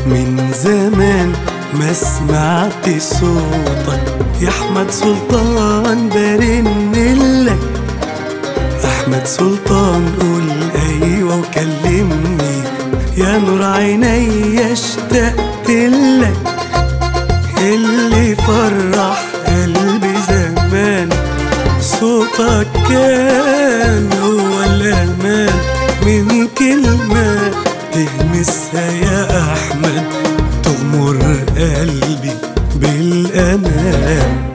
من زمان ما سمعت صوتك يا أحمد سلطان، برنلك أحمد سلطان. قول أيوة وكلمني يا نور عيني، اشتقت لك اللي فرح قلبي زمان. صوتك كان هو الأمان، من كلمة تهمسها يا أحمد تغمر قلبي بالأمان.